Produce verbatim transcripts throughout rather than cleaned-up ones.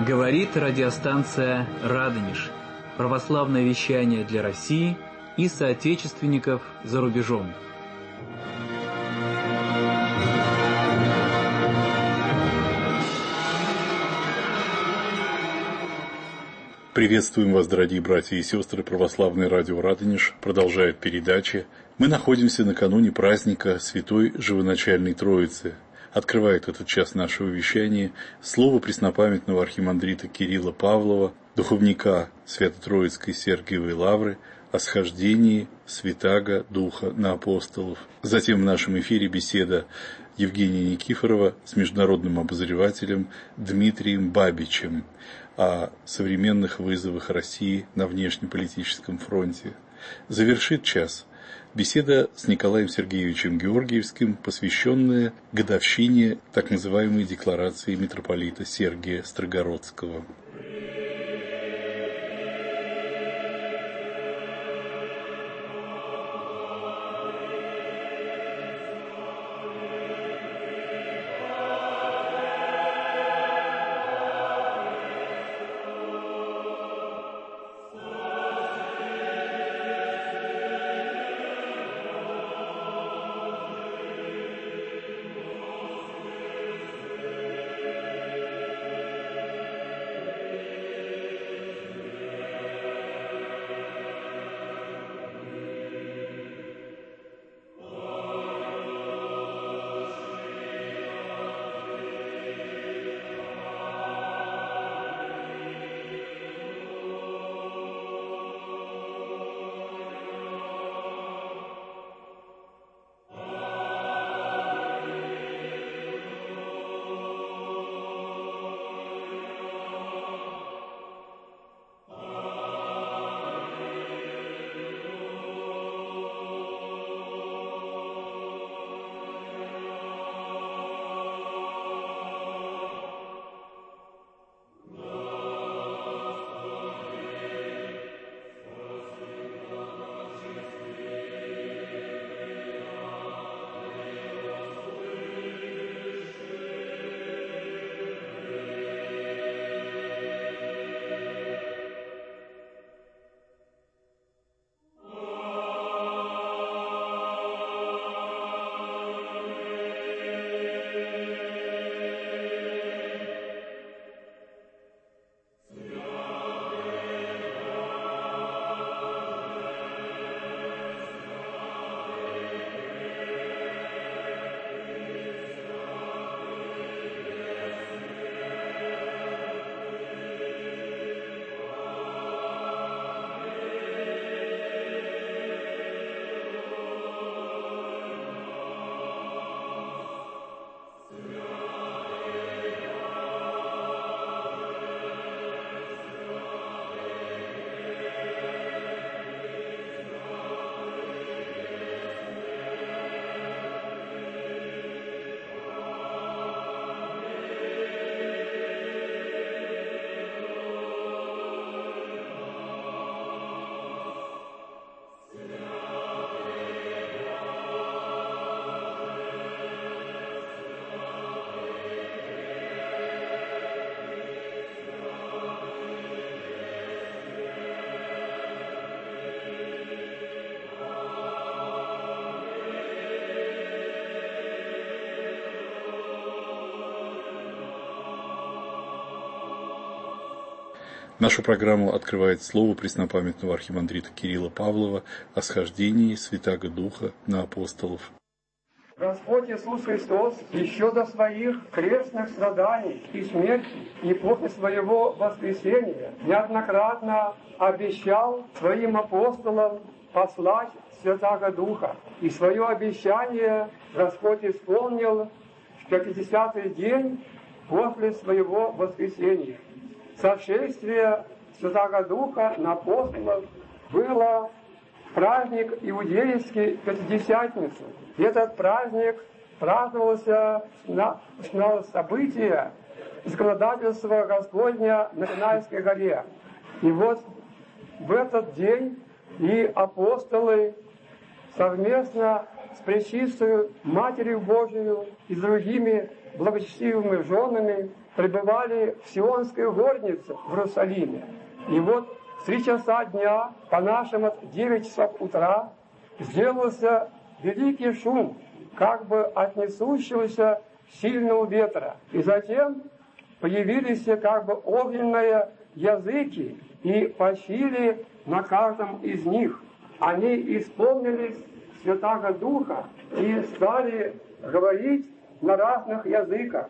Говорит радиостанция «Радонеж». Православное вещание для России и соотечественников за рубежом. Приветствуем вас, дорогие братья и сестры. Православное радио «Радонеж» продолжает передачи. Мы находимся накануне праздника Святой Живоначальной Троицы. Открывает этот час нашего вещания слово преснопамятного архимандрита Кирилла Павлова, духовника Свято-Троицкой Сергиевой Лавры, о схождении Святаго Духа на апостолов. Затем в нашем эфире беседа Евгения Никифорова с международным обозревателем Дмитрием Бабичем о современных вызовах России на внешнеполитическом фронте. Завершит час беседа с Николаем Сергеевичем Георгиевским, посвященная годовщине так называемой декларации митрополита Сергия Строгородского. Нашу программу открывает слово преснопамятного архимандрита Кирилла Павлова о схождении Святаго Духа на апостолов. Господь Иисус Христос еще до своих крестных страданий и смерти и после своего воскресения неоднократно обещал своим апостолам послать Святаго Духа. И свое обещание Господь исполнил в пятидесятый день после своего воскресения. Сошествие Святаго Духа на апостолов было праздник иудейский Пятидесятницу. Этот праздник праздновался на, на события законодательства Господня на Синайской горе. И вот в этот день и апостолы совместно с Пречистою Матерью Божией и с другими благочестивыми женами пребывали в Сионской горнице в Иерусалиме. И вот в три часа дня, по нашему девять часов утра, сделался великий шум, как бы от несущегося сильного ветра. И затем появились как бы огненные языки и почили на каждом из них. Они исполнились Святаго Духа и стали говорить на разных языках,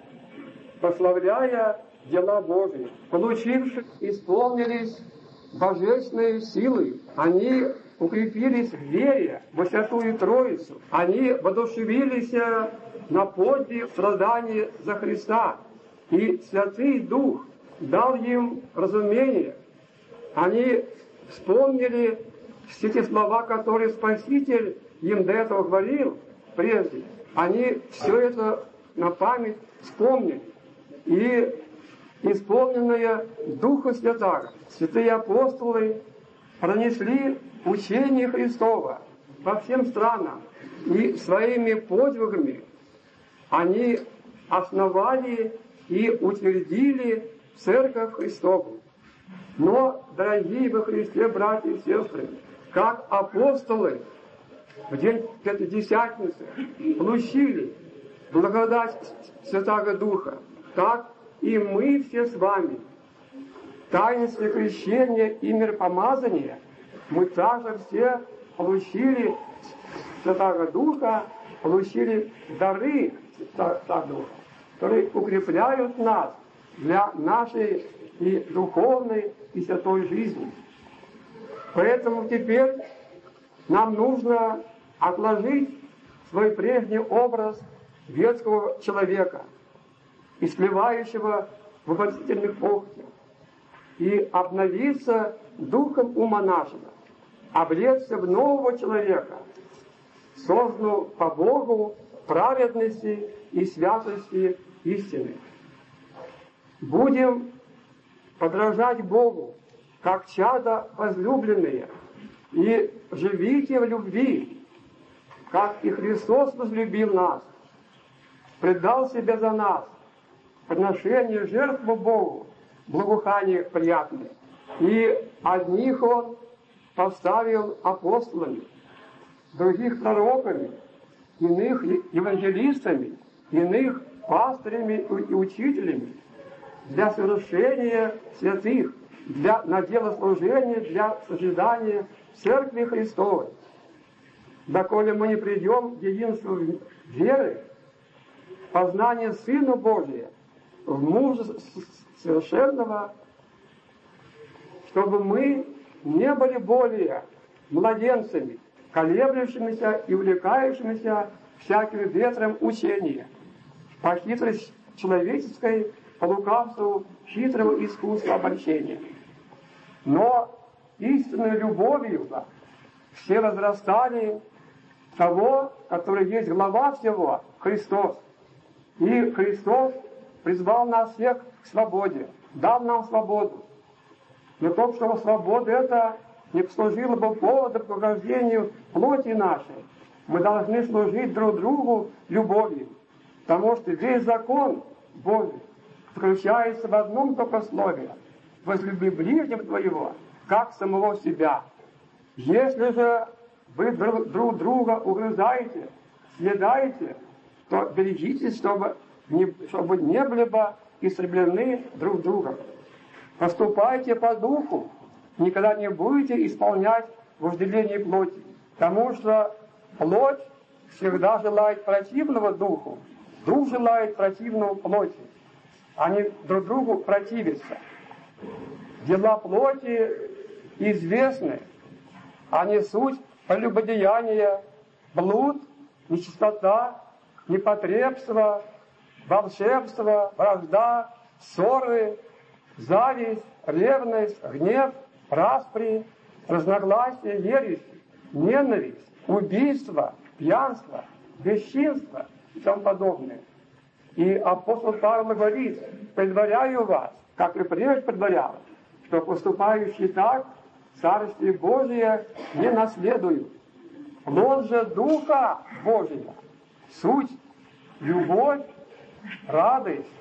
прославляя дела Божии. Получившие, исполнились божественной силой. Они укрепились в вере во Святую Троицу. Они воодушевились на подвиг страданий за Христа. И Святый Дух дал им разумение. Они вспомнили все те слова, которые Спаситель им до этого говорил прежде. Они все это на память вспомнили. И исполненные Духа Святаго, святые апостолы пронесли учение Христова по всем странам. И своими подвигами они основали и утвердили Церковь Христову. Но, дорогие во Христе братья и сестры, как апостолы в день Пятидесятницы получили благодать Святаго Духа, так и мы все с вами в таинстве крещения и миропомазания мы также все получили Святаго Духа, получили дары Святаго Духа, которые укрепляют нас для нашей и духовной, и святой жизни. Поэтому теперь нам нужно отложить свой прежний образ ветского человека, истлевающего в обольстительных похотях, и обновиться духом ума нашего, облечься в нового человека, созданного по Богу праведности и святости истины. Будем подражать Богу, как чада возлюбленные, и живите в любви, как и Христос возлюбил нас, предал себя за нас, приношение жертву Богу, благоухание приятное. И одних Он поставил апостолами, других пророками, иных евангелистами, иных пастырями и учителями, для совершения святых, для, на дело служения, для созидания Церкви Христовой. Доколе мы не придем к единству веры, познание Сына Божия, в мужа совершенного, чтобы мы не были более младенцами, колеблющимися и увлекающимися всяким ветром учения, по хитрости человеческой, по лукавству хитрого искусства обольщения. Но истинной любовью все возрастали того, который есть глава всего, Христос. И Христос призвал нас всех к свободе, дал нам свободу. Но то, что свобода это не послужила бы поводом к угождению плоти нашей, мы должны служить друг другу любовью. Потому что весь закон Божий заключается в одном только слове: возлюби ближнего твоего, как самого себя. Если же вы друг друга угрызаете, съедаете, то берегитесь, чтобы не, чтобы не были бы истреблены друг другом. Поступайте по духу, никогда не будете исполнять вожделение плоти, потому что плоть всегда желает противного духу, дух желает противного плоти. Они друг другу противятся. Дела плоти известны. Они суть прелюбодеяния, блуд, нечистота, непотребство, волшебство, вражда, ссоры, зависть, ревность, гнев, распри, разногласия, ересь, ненависть, убийство, пьянство, бесчинство и тому подобное. И апостол Павел говорит: предваряю вас, как и прежде предварял, что поступающие так Царствие Божие не наследуют. Плод же Духа Божия, суть, любовь, радость,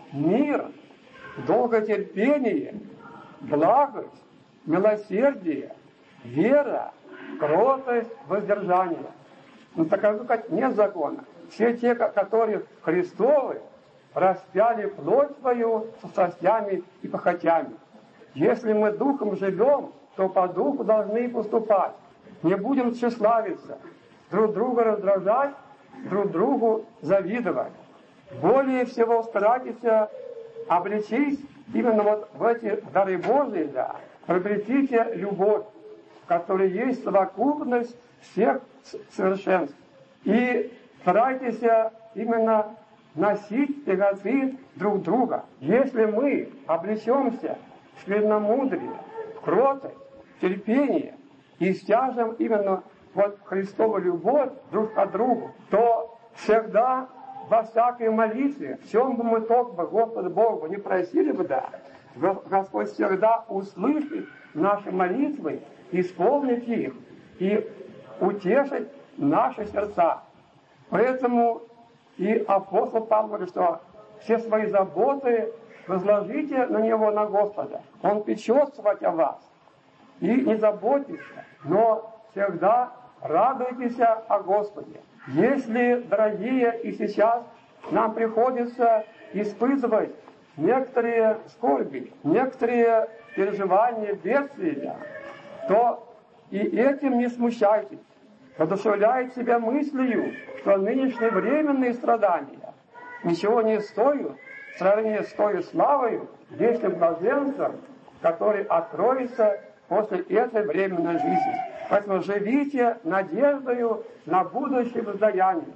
мир, долготерпение, благость, милосердие, вера, кротость, воздержание. Ну, таковы, как нет закона. Все те, которые Христовы, распяли плоть свою со страстями и похотями. Если мы духом живем, то по духу должны и поступать. Не будем тщеславиться, друг друга раздражать, друг другу завидовать. Более всего старайтесь облечись именно вот в эти дары Божии, да, приобретите любовь, в которой есть совокупность всех совершенств. И старайтесь именно носить тяготы друг друга. Если мы облечемся в смиренномудрие, в кротость, в терпение и стяжем именно вот Христову любовь друг к другу, то всегда во всякой молитве, в чем бы мы только бы Господу Богу не просили бы, да, Господь всегда услышит наши молитвы, исполнит их и утешит наши сердца. Поэтому и апостол Павел говорит, что все свои заботы возложите на Него, на Господа. Он печется о вас. И не заботьтесь, но всегда радуйтесь о Господе. Если, дорогие, и сейчас нам приходится испытывать некоторые скорби, некоторые переживания, бедствия, то и этим не смущайтесь. Воодушевляйте себя мыслью, что нынешние временные страдания ничего не стоят в сравнении с той славою, вечным блаженством, который откроется после этой временной жизни. Поэтому живите надеждою на будущее воздаяние.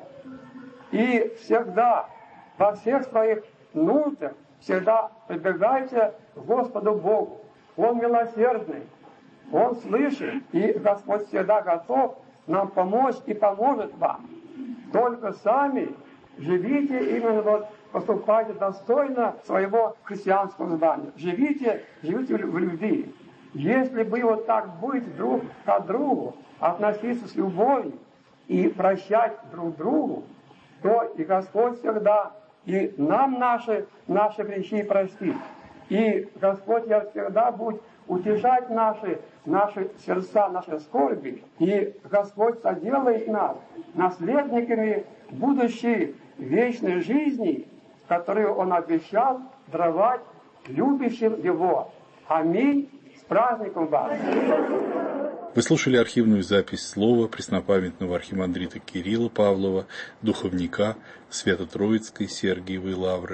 И всегда, во всех своих нуждах, всегда прибегайте к Господу Богу. Он милосердный, Он слышит, и Господь всегда готов нам помочь и поможет вам. Только сами живите именно вот, поступайте достойно своего христианского звания. Живите, живите в любви. Если бы вот так быть друг к другу, относиться с любовью и прощать друг другу, то и Господь всегда и нам наши, наши грехи простит. И Господь я всегда будет утешать наши, наши сердца, наши скорби. И Господь соделает нас наследниками будущей вечной жизни, которую Он обещал даровать любящим Его. Аминь. С праздником вас! Вы слушали архивную запись слова преснопамятного архимандрита Кирилла Павлова, духовника Свято-Троицкой Сергиевой Лавры.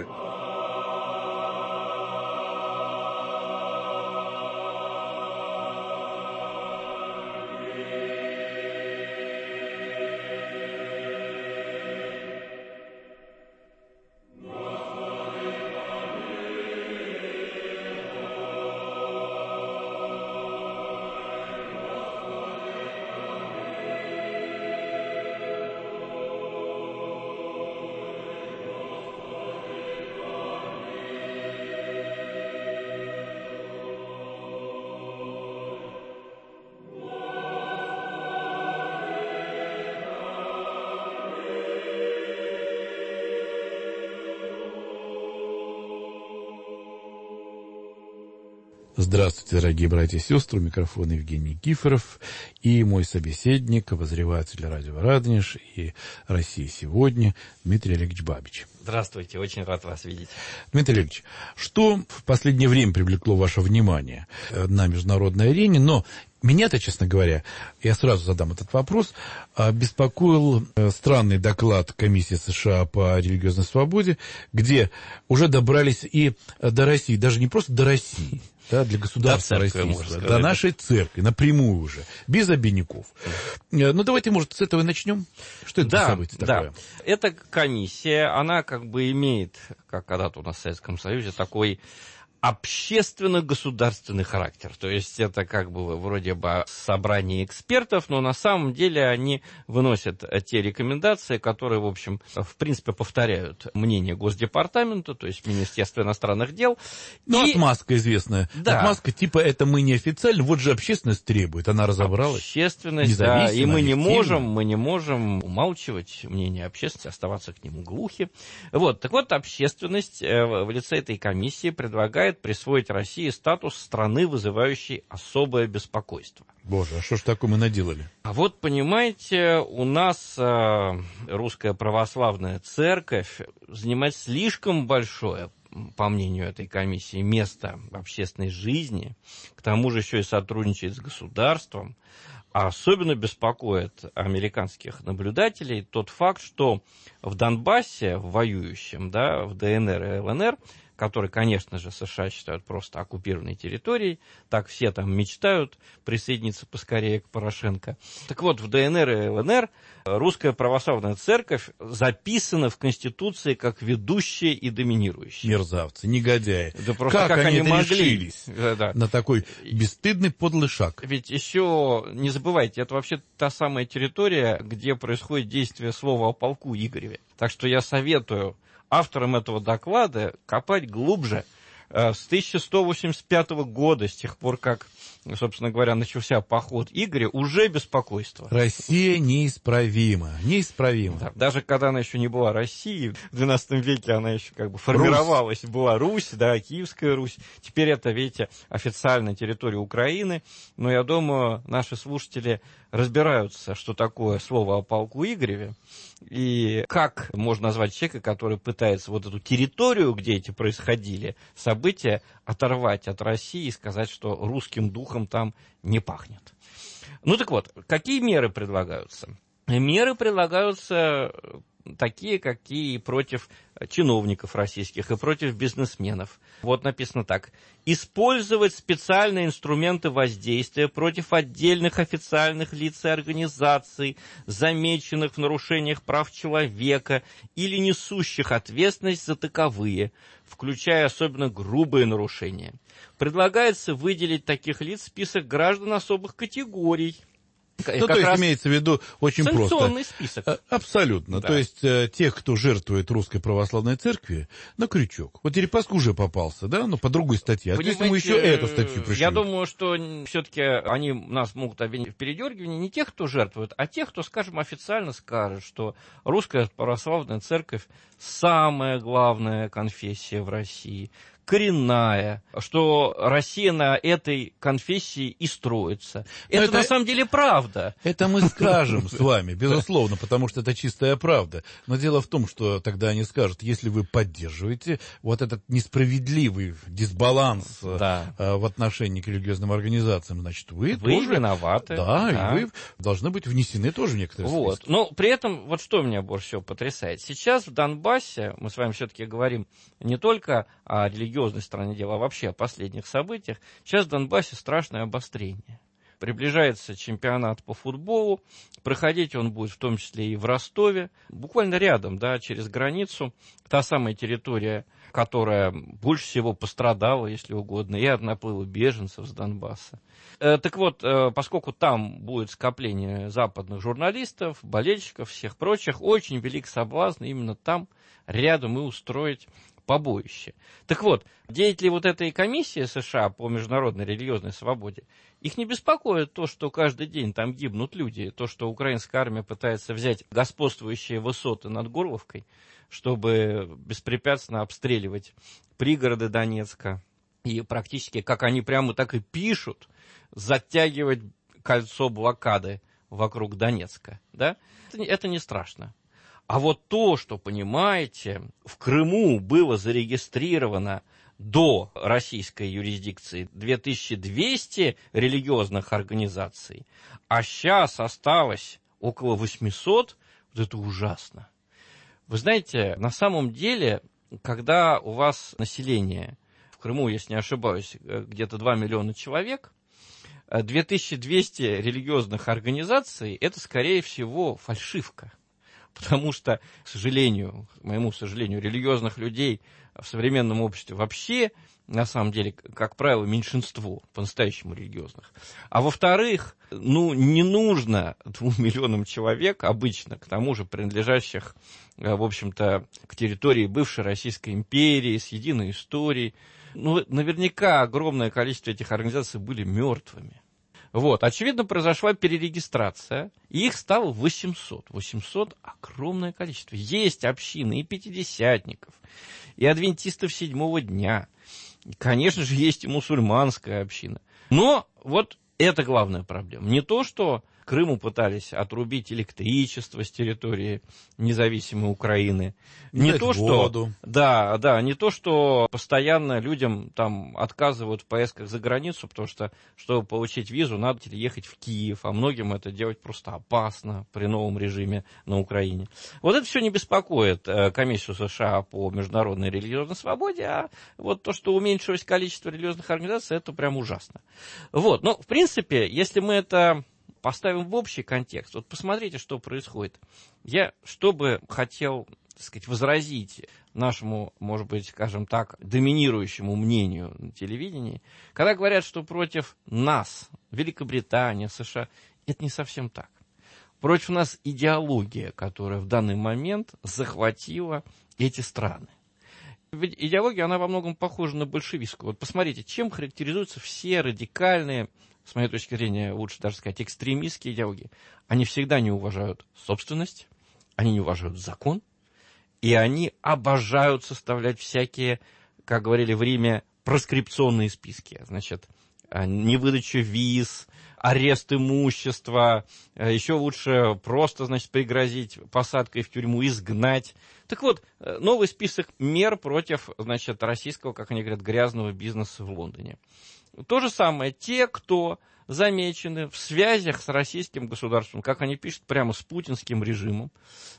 Здравствуйте, дорогие братья и сестры, у микрофона Евгений Никифоров и мой собеседник, обозреватель радио «Радонеж» и «Россия сегодня» Дмитрий Олегович Бабич. Здравствуйте, очень рад вас видеть. Дмитрий Олегович, что в последнее время привлекло ваше внимание на международной арене, но меня-то, честно говоря, я сразу задам этот вопрос, беспокоил странный доклад Комиссии США по религиозной свободе, где уже добрались и до России, даже не просто до России, да, для государства российского, до нашей церкви, напрямую уже, без обиняков. Ну, давайте, может, с этого и начнем. Что это да, за событие такое? Да, эта комиссия, она как бы имеет, как когда-то у нас в Советском Союзе, такой общественно-государственный характер. То есть это как бы вроде бы собрание экспертов, но на самом деле они выносят те рекомендации, которые, в общем, в принципе повторяют мнение Госдепартамента, то есть Министерства иностранных дел. Ну, и... отмазка известная. Да. Отмазка типа «это мы неофициально», вот же общественность требует, она разобралась. Общественность, да, и мы не можем, мы не можем умалчивать мнение общественности, оставаться к нему глухи. Вот, так вот, общественность в лице этой комиссии предлагает присвоить России статус страны, вызывающей особое беспокойство. Боже, а что ж такое мы наделали? А вот, понимаете, у нас э, русская православная церковь занимает слишком большое, по мнению этой комиссии, место в общественной жизни, к тому же еще и сотрудничает с государством. А особенно беспокоит американских наблюдателей тот факт, что в Донбассе, в воюющем, да, в ДНР и ЛНР, который, конечно же, США считают просто оккупированной территорией, так все там мечтают присоединиться поскорее к Порошенко. Так вот, в ДНР и ЛНР русская православная церковь записана в Конституции как ведущая и доминирующая. Мерзавцы, негодяи. Да просто как, как они, они могли решились да, да. на такой бесстыдный подлый шаг? Ведь еще, не забывайте, это вообще та самая территория, где происходит действие слова о полку Игореве. Так что я советую авторам этого доклада копать глубже. С тысяча сто восемьдесят пятого года, с тех пор, как, собственно говоря, начался поход Игоря, уже беспокойство. Россия неисправима, неисправима. Да, даже когда она еще не была Россией, в двенадцатом веке она еще как бы формировалась, Русь. Была Русь, да, Киевская Русь. Теперь это, видите, официальная территория Украины. Но я думаю, наши слушатели разбираются, что такое слово о полку Игореве, и как можно назвать человека, который пытается вот эту территорию, где эти происходили события, оторвать от России и сказать, что русским духом там не пахнет. Ну так вот, какие меры предлагаются? Меры предлагаются такие, какие против чиновников российских и против бизнесменов. Вот написано так. Использовать специальные инструменты воздействия против отдельных официальных лиц и организаций, замеченных в нарушениях прав человека или несущих ответственность за таковые, включая особенно грубые нарушения. Предлагается выделить таких лиц в список граждан особых категорий. Ну, то есть имеется в виду очень санкционный просто. Список. Абсолютно. Да. То есть э, тех, кто жертвует русской православной церкви, на крючок. Вот Дерипаска уже попался, да, но по другой статье. А если ему еще эту статью пришлют? Я думаю, что все-таки они нас могут обвинить в передергивании не тех, кто жертвует, а тех, кто, скажем, официально скажет, что русская православная церковь самая главная конфессия в России, коренная, что Россия на этой конфессии и строится. Это, это на самом деле правда. Это мы скажем с вами, безусловно, потому что это чистая правда. Но дело в том, что тогда они скажут, если вы поддерживаете вот этот несправедливый дисбаланс да. в отношении к религиозным организациям, значит, вы, вы тоже виноваты. Да, да, и вы должны быть внесены тоже в некоторые вот. списки. Но при этом, вот что меня больше всего потрясает. Сейчас в Донбассе, мы с вами все-таки говорим не только о религиозной стороне дела, а вообще о последних событиях, сейчас в Донбассе страшное обострение. Приближается чемпионат по футболу, проходить он будет в том числе и в Ростове, буквально рядом, да, через границу, та самая территория, которая больше всего пострадала, если угодно, и от наплыва беженцев с Донбасса. Э, так вот, э, поскольку там будет скопление западных журналистов, болельщиков, всех прочих, очень велик соблазн именно там, рядом и устроить побоище. Так вот, деятели вот этой комиссии США по международной религиозной свободе, их не беспокоит то, что каждый день там гибнут люди, то, что украинская армия пытается взять господствующие высоты над Горловкой, чтобы беспрепятственно обстреливать пригороды Донецка и практически, как они прямо так и пишут, затягивать кольцо блокады вокруг Донецка. Да? Это, это не страшно. А вот то, что, понимаете, в Крыму было зарегистрировано до российской юрисдикции две тысячи двести религиозных организаций, а сейчас осталось около восьмисот, вот это ужасно. Вы знаете, на самом деле, когда у вас население в Крыму, если не ошибаюсь, где-то два миллиона человек, две тысячи двести религиозных организаций – это, скорее всего, фальшивка. потому что, к сожалению, к моему сожалению, религиозных людей в современном обществе вообще, на самом деле, как правило, меньшинство, по-настоящему религиозных. А во-вторых, ну, не нужно двум миллионам человек, обычно, к тому же принадлежащих, в общем-то, к территории бывшей Российской империи, с единой историей. Ну, наверняка огромное количество этих организаций были мертвыми. Вот, очевидно, произошла перерегистрация, и их стало восемьсот. восемьсот – огромное количество. Есть общины и пятидесятников, и адвентистов седьмого дня. И, конечно же, есть и мусульманская община. Но вот это главная проблема. Не то, что Крыму пытались отрубить электричество с территории независимой Украины. Не то, что, да, да, не то, что постоянно людям там отказывают в поездках за границу, потому что, чтобы получить визу, надо ехать в Киев, а многим это делать просто опасно при новом режиме на Украине. Вот это все не беспокоит комиссию США по международной религиозной свободе, а вот то, что уменьшилось количество религиозных организаций, это прям ужасно. Вот, но, в принципе, если мы это поставим в общий контекст, вот посмотрите, что происходит. Я, что бы хотел, так сказать, возразить нашему, может быть, скажем так, доминирующему мнению на телевидении, когда говорят, что против нас, Великобритания, США, это не совсем так. Против нас идеология, которая в данный момент захватила эти страны. Ведь идеология, она во многом похожа на большевистскую. Вот посмотрите, чем характеризуются все радикальные, с моей точки зрения, лучше даже сказать, экстремистские идеологии. Они всегда не уважают собственность, они не уважают закон, и они обожают составлять всякие, как говорили в Риме, проскрипционные списки. Значит, невыдача виз, арест имущества, еще лучше просто, значит, пригрозить посадкой в тюрьму, изгнать. Так вот, новый список мер против, значит, российского, как они говорят, грязного бизнеса в Лондоне. То же самое, те, кто замечены в связях с российским государством, как они пишут, прямо с путинским режимом,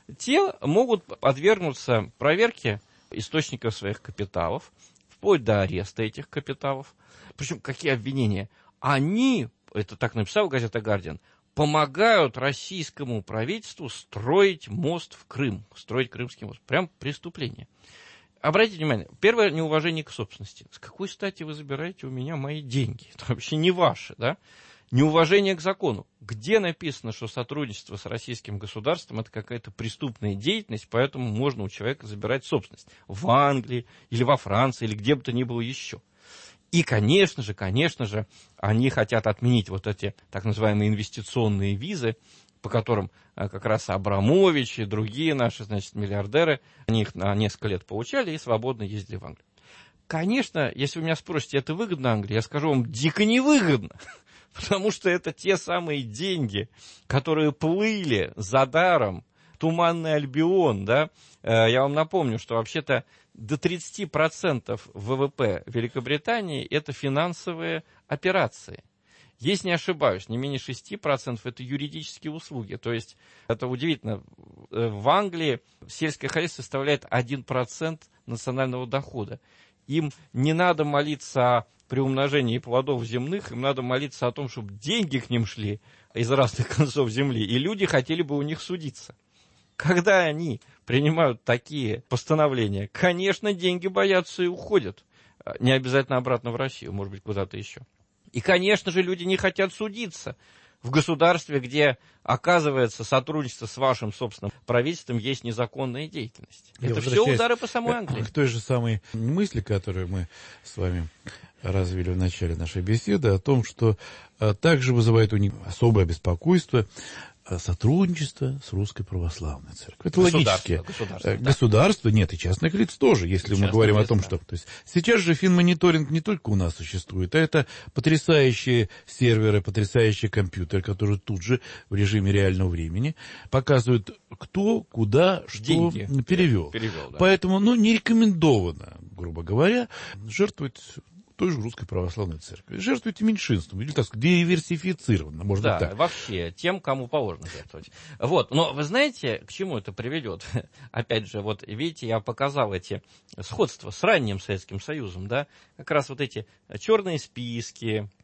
те могут подвергнуться проверке источников своих капиталов, вплоть до ареста этих капиталов. Причем, какие обвинения? Они, это так написала газета «Гардиан», помогают российскому правительству строить мост в Крым, строить Крымский мост. Прям преступление. Обратите внимание, первое — неуважение к собственности. С какой стати вы забираете у меня мои деньги? Это вообще не ваши, да? Неуважение к закону. Где написано, что сотрудничество с российским государством — это какая-то преступная деятельность, поэтому можно у человека забирать собственность? В Англии или во Франции, или где бы то ни было еще. И, конечно же, конечно же, они хотят отменить вот эти так называемые инвестиционные визы, по которым как раз Абрамович и другие наши, значит, миллиардеры, они их на несколько лет получали и свободно ездили в Англию. Конечно, если вы меня спросите, это выгодно Англии, я скажу вам, дико невыгодно, потому что это те самые деньги, которые плыли за даром, Туманный Альбион, да. Я вам напомню, что вообще-то до тридцати процентов ВВП Великобритании это финансовые операции. Если не ошибаюсь, не менее шести процентов это юридические услуги. То есть, это удивительно, в Англии сельское хозяйство составляет один процент национального дохода. Им не надо молиться о приумножении плодов земных, им надо молиться о том, чтобы деньги к ним шли из разных концов земли, и люди хотели бы у них судиться. Когда они принимают такие постановления, конечно, деньги боятся и уходят. Не обязательно обратно в Россию, может быть, куда-то еще. И, конечно же, люди не хотят судиться в государстве, где, оказывается, сотрудничество с вашим собственным правительством есть незаконная деятельность. Я Это все удары по самой Англии. К той же самой мысли, которую мы с вами развили в начале нашей беседы, о том, что а, также вызывает у них особое беспокойство сотрудничество с Русской Православной Церковью. Это логически. Государство, да. Государство, нет, и частных лиц тоже, если мы говорим лиц, о том, да. что... То есть, сейчас же финмониторинг не только у нас существует, а это потрясающие серверы, потрясающие компьютеры, которые тут же в режиме реального времени показывают, кто, куда, что Деньги перевел. перевел да. Поэтому, ну, не рекомендовано, грубо говоря, жертвовать той же Русской Православной Церкви. Жертвуйте меньшинством, или так сказать, диверсифицированно, можно да, так. вообще, тем, кому положено жертвовать. Вот, но вы знаете, к чему это приведет? Опять же, вот видите, я показал эти сходства с ранним Советским Союзом, да, как раз вот эти черные списки,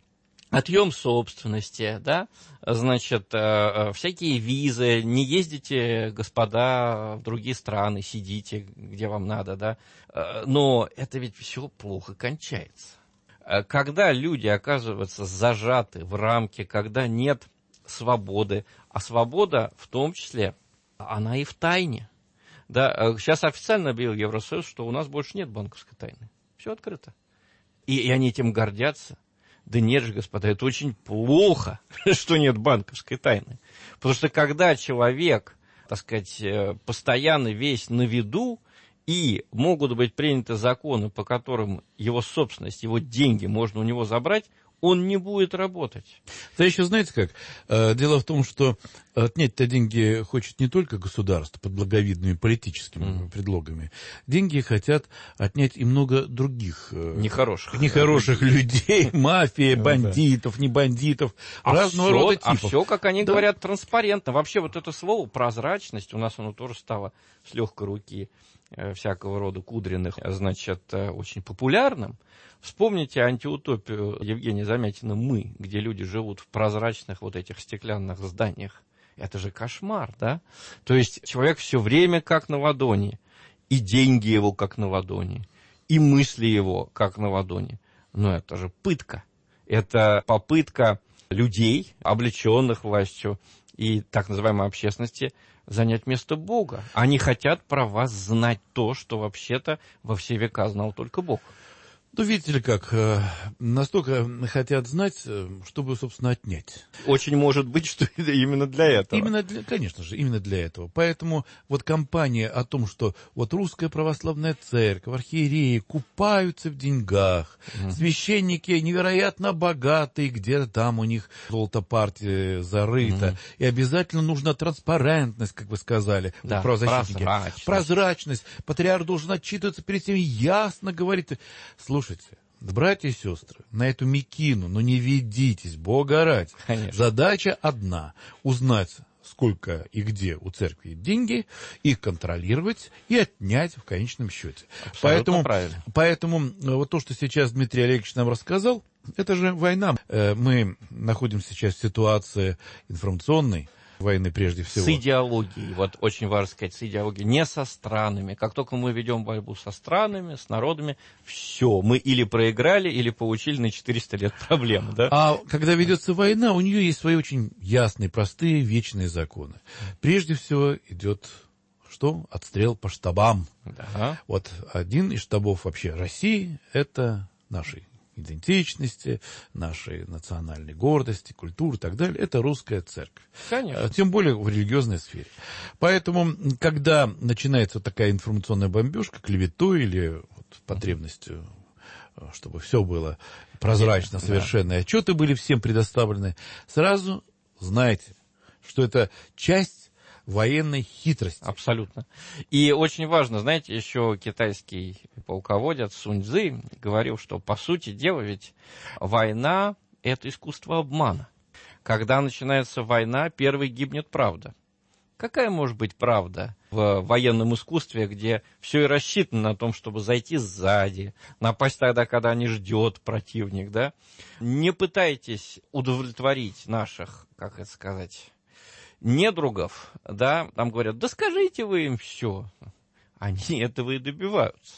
отъем собственности, да, значит, всякие визы, не ездите, господа, в другие страны, сидите, где вам надо, да, но это ведь все плохо кончается. Когда люди оказываются зажаты в рамки, когда нет свободы, а свобода в том числе, она и в тайне. Да, сейчас официально объявил Евросоюз, что у нас больше нет банковской тайны. Все открыто. И, и они этим гордятся. Да нет же, господа, это очень плохо, что нет банковской тайны. Потому что когда человек, так сказать, постоянно весь на виду, и могут быть приняты законы, по которым его собственность, его деньги можно у него забрать, он не будет работать. Да еще знаете как? Дело в том, что отнять-то деньги хочет не только государство под благовидными политическими mm. предлогами. Деньги хотят отнять и много других нехороших, нехороших людей, мафии, бандитов, не бандитов, а разного все, рода типов. А все, как они да. говорят, транспарентно. Вообще вот это слово «прозрачность», у нас оно тоже стало с легкой руки всякого рода кудренных, значит, очень популярным. Вспомните антиутопию Евгения Замятина «Мы», где люди живут в прозрачных вот этих стеклянных зданиях. Это же кошмар, да? То есть человек все время как на ладони, и деньги его как на ладони, и мысли его как на ладони. Но это же пытка. Это попытка людей, облеченных властью и так называемой общественности, занять место Бога. Они хотят про вас знать то, что вообще-то во все века знал только Бог. Ну, видите ли как, настолько хотят знать, чтобы, собственно, отнять. Очень может быть, что это именно для этого. Именно для, конечно же, именно для этого. Поэтому вот кампания о том, что вот русская православная церковь, архиереи купаются в деньгах, mm. священники невероятно богатые, где-то там у них золото партии зарыто, mm. и обязательно нужна транспарентность, как вы сказали, да, правозащитники. Прозрачность. Прозрачность. Патриарх должен отчитываться перед всеми, ясно говорит. Слушайте, братья и сестры, на эту мекину, ну не ведитесь, Бога ради. Конечно. Задача одна — узнать, сколько и где у церкви деньги, их контролировать и отнять в конечном счете. Абсолютно поэтому, правильно. Поэтому вот то, что сейчас Дмитрий Олегович нам рассказал, это же война. Мы находимся сейчас в ситуации информационной войны прежде всего. С идеологией, вот очень важно сказать, с идеологией, не со странами. Как только мы ведем борьбу со странами, с народами, все, мы или проиграли, или получили на четыреста лет проблемы. Да? А когда ведется война, у нее есть свои очень ясные, простые, вечные законы. Прежде всего идет что? Отстрел по штабам. Да. Вот один из штабов вообще России — это нашей идентичности, нашей национальной гордости, культуры и так далее, это русская церковь. Конечно. Тем более в религиозной сфере. Поэтому, когда начинается такая информационная бомбежка, клеветой или вот потребностью, чтобы все было прозрачно, совершенно, и отчеты были всем предоставлены, сразу знайте, что это часть военной хитрости. Абсолютно. И очень важно, знаете, еще китайский полководец Сунь Цзы говорил, что, по сути дела, ведь война – это искусство обмана. Когда начинается война, первой гибнет правда. Какая может быть правда в военном искусстве, где все и рассчитано на том, чтобы зайти сзади, напасть тогда, когда не ждет противник, да? Не пытайтесь удовлетворить наших, как это сказать, недругов, да, там говорят, да скажите вы им все. Они этого и добиваются.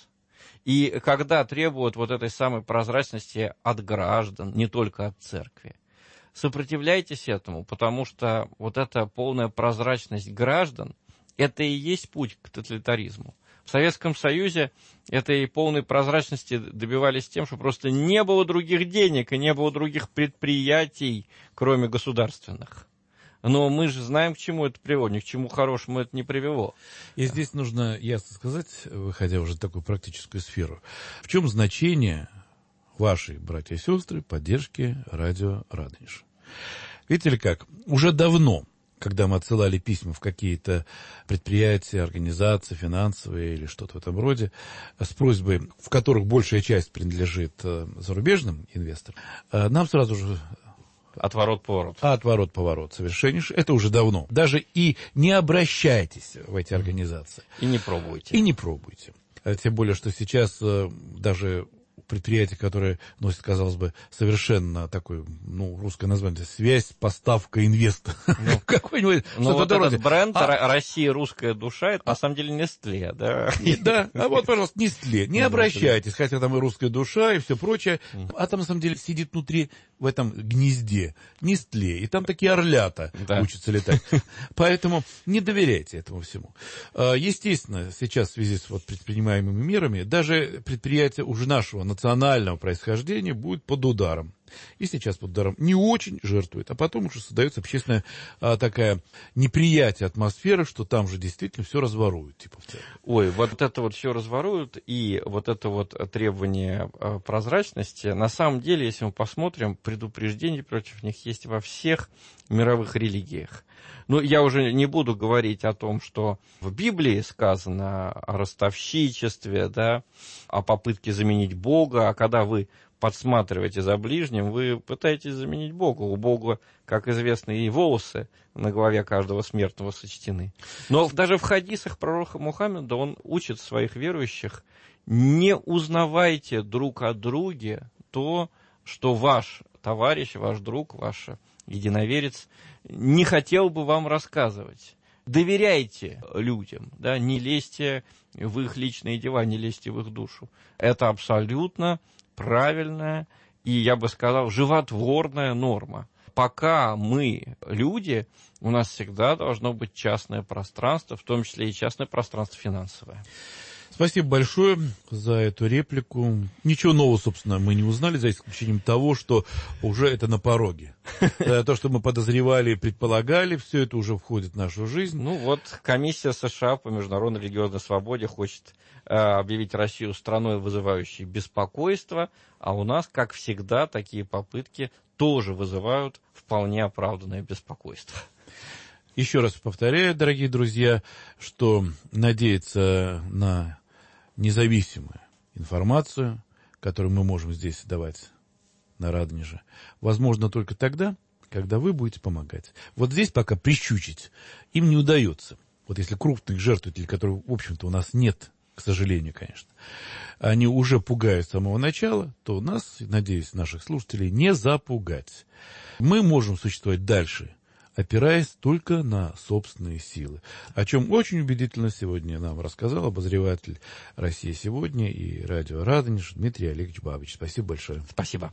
И когда требуют вот этой самой прозрачности от граждан, не только от церкви, сопротивляйтесь этому, потому что вот эта полная прозрачность граждан, это и есть путь к тоталитаризму. В Советском Союзе этой полной прозрачности добивались тем, что просто не было других денег и не было других предприятий, кроме государственных. Но мы же знаем, к чему это привело, ни к чему хорошему это не привело. И здесь нужно ясно сказать, выходя уже в такую практическую сферу, в чем значение вашей, братья и сестры, поддержки радио Радонеж. Видите ли как, уже давно, когда мы отсылали письма в какие-то предприятия, организации, финансовые или что-то в этом роде, с просьбой, в которых большая часть принадлежит зарубежным инвесторам, нам сразу же... Отворот-поворот. Отворот-поворот, совершеннейший. Это уже давно. Даже и не обращайтесь в эти организации. И не пробуйте. И не пробуйте. Тем более, что сейчас даже предприятие, которое носит, казалось бы, совершенно такое, ну, русское название, связь, поставка, инвест. Ну, Какой-нибудь, ну вот этот вроде. Бренд а, «Россия. Русская душа» — это а, на самом деле Нестле, да? Да, а вот, пожалуйста, Нестле. Не обращайтесь, хотя там и русская душа, и все прочее. А там, на самом деле, сидит внутри в этом гнезде Нестле, и там такие орлята да. учатся летать. Поэтому не доверяйте этому всему. Естественно, сейчас в связи с вот предпринимаемыми мерами, даже предприятие уже нашего национального происхождения будет под ударом. И сейчас под ударом не очень жертвует, а потом уже создается общественная а, такая неприятие атмосферы, что там же действительно все разворуют. Типа. Ой, вот это вот все разворуют, и вот это вот требование а, прозрачности, на самом деле, если мы посмотрим, предупреждения против них есть во всех мировых религиях. Ну, я уже не буду говорить о том, что в Библии сказано о ростовщичестве, да, о попытке заменить Бога, а когда вы подсматриваете за ближним, вы пытаетесь заменить Бога. У Бога, как известно, и волосы на голове каждого смертного сочтены. Но даже в хадисах пророка Мухаммеда он учит своих верующих: не узнавайте друг о друге то, что ваш товарищ, ваш друг, ваш единоверец не хотел бы вам рассказывать. Доверяйте людям, да, не лезьте в их личные дела, не лезьте в их душу. Это абсолютно правильная и, я бы сказал, животворная норма. Пока мы люди, у нас всегда должно быть частное пространство, в том числе и частное пространство финансовое. Спасибо большое за эту реплику. Ничего нового, собственно, мы не узнали, за исключением того, что уже это на пороге. То, что мы подозревали и предполагали, все это уже входит в нашу жизнь. Ну вот, комиссия США по международной религиозной свободе хочет э, объявить Россию страной, вызывающей беспокойство, а у нас, как всегда, такие попытки тоже вызывают вполне оправданное беспокойство. Еще раз повторяю, дорогие друзья, что надеяться на независимую информацию, которую мы можем здесь давать на Радонеже, возможно только тогда, когда вы будете помогать. Вот здесь пока прищучить им не удается. Вот если крупных жертвователей, которых, в общем-то, у нас нет, к сожалению, конечно, они уже пугают с самого начала, то нас, надеюсь, наших слушателей не запугать. Мы можем существовать дальше, опираясь только на собственные силы. О чем очень убедительно сегодня нам рассказал обозреватель «Россия сегодня» и радио «Радонеж» Дмитрий Олегович Бабич. Спасибо большое. Спасибо.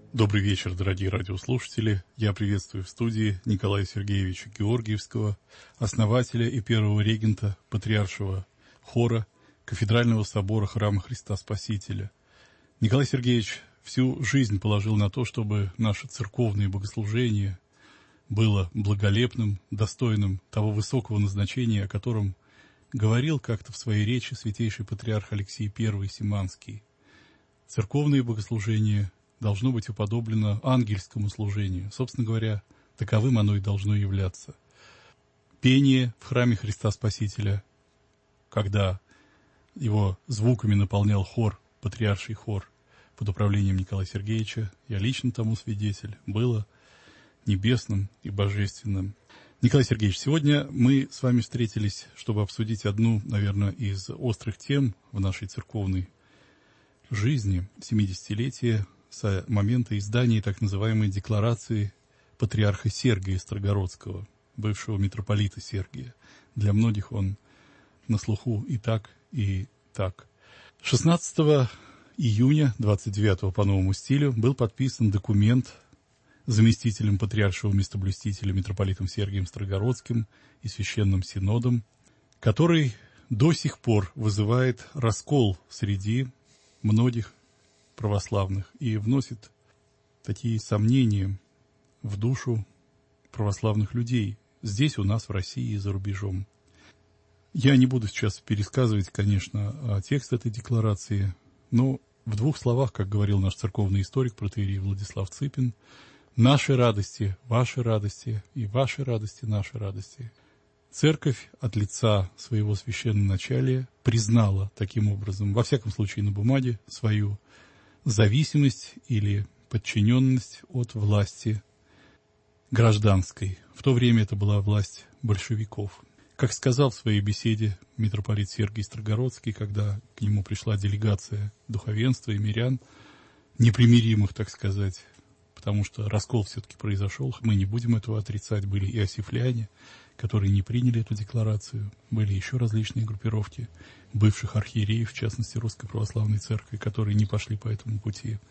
Добрый вечер, дорогие радиослушатели. Я приветствую в студии Николая Сергеевича Георгиевского, основателя и первого регента Патриаршего хора Кафедрального собора Храма Христа Спасителя. Николай Сергеевич всю жизнь положил на то, чтобы наше церковное богослужение было благолепным, достойным того высокого назначения, о котором говорил как-то в своей речи святейший патриарх Алексий Первый Симанский. Церковное богослужение должно быть уподоблено ангельскому служению. Собственно говоря, таковым оно и должно являться. Пение в храме Христа Спасителя, когда его звуками наполнял хор, патриарший хор, под управлением Николая Сергеевича, я лично тому свидетель, было небесным и божественным. Николай Сергеевич, сегодня мы с вами встретились, чтобы обсудить одну, наверное, из острых тем в нашей церковной жизни, семидесятилетие с момента издания так называемой декларации патриарха Сергия Строгородского, бывшего митрополита Сергия. Для многих он на слуху и так, и так. шестнадцатого июня двадцать девятого по новому стилю был подписан документ заместителем патриаршего местоблюстителя митрополитом Сергием Строгородским и Священным Синодом, который до сих пор вызывает раскол среди многих православных и вносит такие сомнения в душу православных людей здесь, у нас, в России и за рубежом. Я не буду сейчас пересказывать, конечно, текст этой декларации, но в двух словах, как говорил наш церковный историк протоиерей Владислав Цыпин, наши радости, ваши радости и ваши радости, наши радости. Церковь от лица своего священноначалия признала таким образом, во всяком случае на бумаге, свою зависимость или подчиненность от власти гражданской. В то время это была власть большевиков. Как сказал в своей беседе митрополит Сергий Строгородский, когда к нему пришла делегация духовенства и мирян, непримиримых, так сказать, потому что раскол все-таки произошел, мы не будем этого отрицать, были и осифляне, которые не приняли эту декларацию, были еще различные группировки бывших архиереев, в частности Русской Православной Церкви, которые не пошли по этому пути.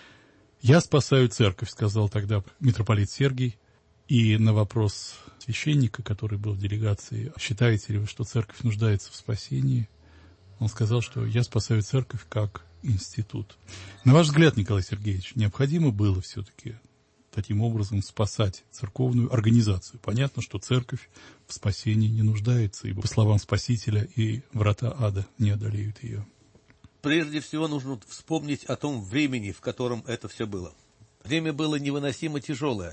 «Я спасаю церковь», — сказал тогда митрополит Сергий, и на вопрос священника, который был в делегации, считаете ли вы, что церковь нуждается в спасении, он сказал, что «я спасаю церковь как институт». На ваш взгляд, Николай Сергеевич, необходимо было все-таки таким образом спасать церковную организацию? Понятно, что церковь в спасении не нуждается, ибо, по словам Спасителя, и врата ада не одолеют ее. Прежде всего нужно вспомнить о том времени, в котором это все было. Время было невыносимо тяжелое.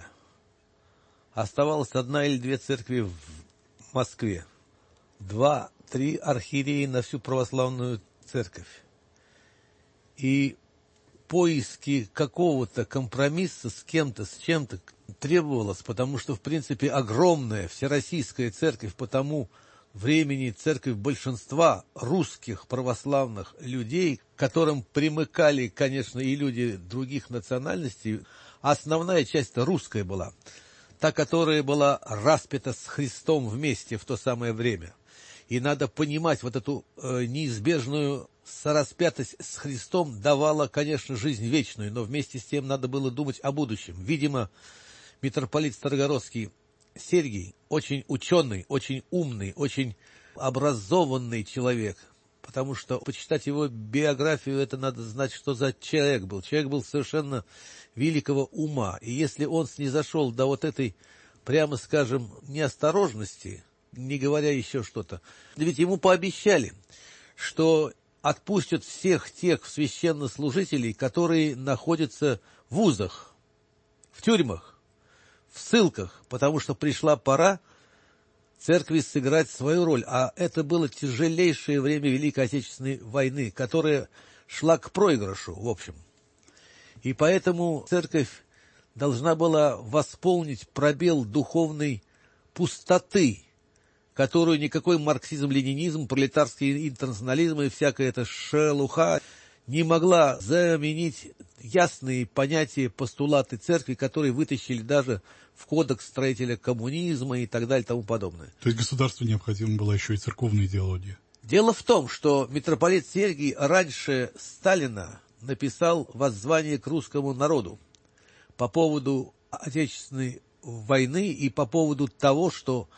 Оставалась одна или две церкви в Москве. Два-три архиереи на всю православную церковь. И поиски какого-то компромисса с кем-то, с чем-то требовалось, потому что, в принципе, огромная всероссийская церковь по тому времени, церковь большинства русских православных людей, к которым примыкали, конечно, и люди других национальностей, а основная часть-то русская была, та, которая была распята с Христом вместе в то самое время. И надо понимать, вот эту э, неизбежную сораспятость с Христом давала, конечно, жизнь вечную, но вместе с тем надо было думать о будущем. Видимо, митрополит Строгородский Сергий очень ученый, очень умный, очень образованный человек, потому что почитать его биографию, это надо знать, что за человек был. Человек был совершенно великого ума, и если он снизошел до вот этой, прямо скажем, неосторожности, не говоря еще что-то, ведь ему пообещали, что отпустят всех тех священнослужителей, которые находятся в вузах, в тюрьмах, в ссылках, потому что пришла пора церкви сыграть свою роль. А это было тяжелейшее время Великой Отечественной войны, которая шла к проигрышу, в общем. И поэтому церковь должна была восполнить пробел духовной пустоты, которую никакой марксизм-ленинизм, пролетарский интернационализм и всякая эта шелуха не могла заменить ясные понятия, постулаты церкви, которые вытащили даже в кодекс строителя коммунизма и так далее и тому подобное. То есть государству необходима была еще и церковная идеология? Дело в том, что митрополит Сергий раньше Сталина написал воззвание к русскому народу. по поводу Отечественной войны и по поводу того, что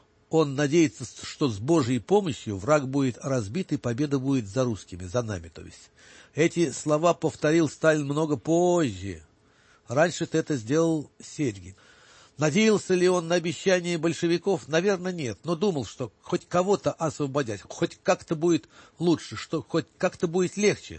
он надеется, что с Божьей помощью враг будет разбит и победа будет за русскими, за нами, то есть. Эти слова повторил Сталин много позже. Раньше-то это сделал Серегин. Надеялся ли он на обещание большевиков? Наверное, нет, но думал, что хоть кого-то освободят, хоть как-то будет лучше, что хоть как-то будет легче.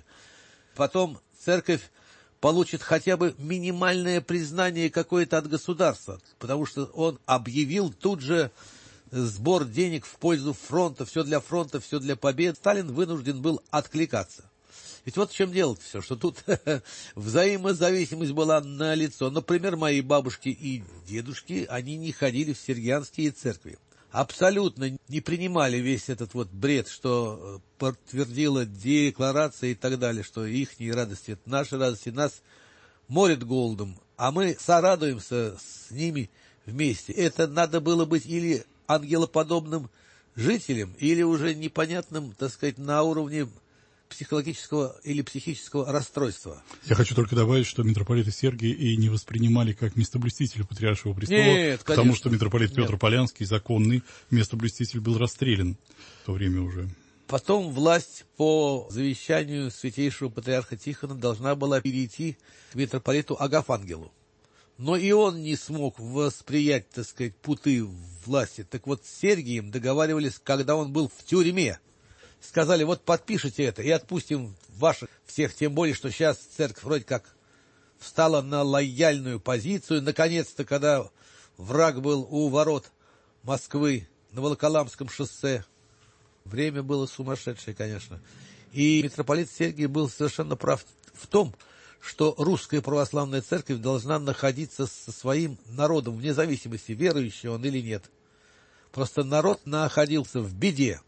Потом церковь получит хотя бы минимальное признание какое-то от государства, потому что он объявил тут же сбор денег в пользу фронта, все для фронта, все для побед. Сталин вынужден был откликаться. Ведь вот в чем дело-то все, что тут взаимозависимость была налицо. Например, мои бабушки и дедушки, они не ходили в сергианские церкви. Абсолютно не принимали весь этот вот бред, что подтвердила декларация и так далее, что ихние радости — это наши радости, нас морят голодом, а мы сорадуемся с ними вместе. Это надо было быть или ангелоподобным жителем, или уже непонятным, так сказать, на уровне психологического или психического расстройства. Я хочу только добавить, что митрополита Сергия и не воспринимали как местоблюстителя Патриаршего престола, Нет, потому что митрополит Петр Нет. Полянский, законный местоблюститель, был расстрелян в то время уже. Потом власть по завещанию святейшего патриарха Тихона должна была перейти к митрополиту Агафангелу. Но и он не смог восприять, так сказать, путы власти. Так вот, с Сергием договаривались, когда он был в тюрьме. Сказали, вот подпишите это и отпустим ваших всех, тем более, что сейчас церковь вроде как встала на лояльную позицию. Наконец-то, когда враг был у ворот Москвы на Волоколамском шоссе, время было сумасшедшее, конечно. И митрополит Сергий был совершенно прав в том, что русская православная церковь должна находиться со своим народом, вне зависимости, верующий он или нет. Просто народ находился в беде.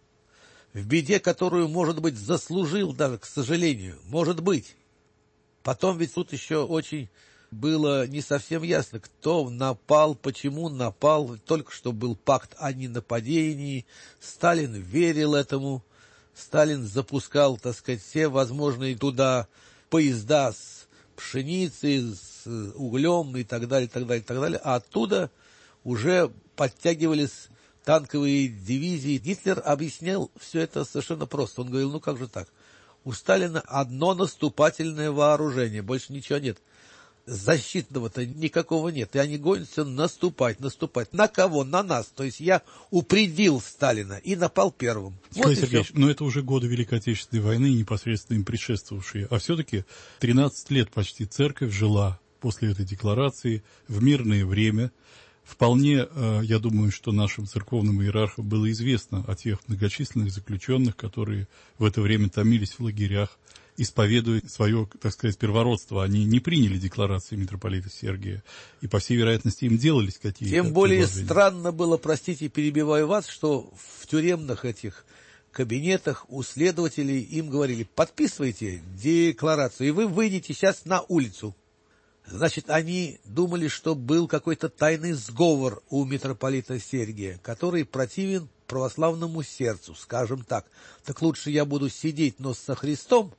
В беде, которую, может быть, заслужил даже, к сожалению. Может быть. Потом ведь тут еще очень было не совсем ясно, кто напал, почему напал. Только что был пакт о ненападении. Сталин верил этому. Сталин запускал, так сказать, все возможные туда поезда с пшеницей, с углем и так далее, так далее, так далее. А оттуда уже подтягивались танковые дивизии. Гитлер объяснял все это совершенно просто. Он говорил, ну как же так? У Сталина одно наступательное вооружение, больше ничего нет. Защитного-то никакого нет. И они гонятся наступать, наступать. На кого? На нас. То есть я упредил Сталина и напал первым. Николай Вот Сергеевич, но это уже годы Великой Отечественной войны, непосредственно им предшествовавшие. А все-таки тринадцать лет почти церковь жила после этой декларации в мирное время. Вполне, я думаю, что нашим церковным иерархам было известно о тех многочисленных заключенных, которые в это время томились в лагерях, исповедуя свое, так сказать, первородство. Они не приняли декларации митрополита Сергия, и, по всей вероятности, им делались какие-то Тем более предложения. странно было, простите, перебиваю вас, что в тюремных этих кабинетах у следователей им говорили, подписывайте декларацию, и вы выйдете сейчас на улицу. Значит, они думали, что был какой-то тайный сговор у митрополита Сергия, который противен православному сердцу, скажем так. Так лучше я буду сидеть, но со Христом,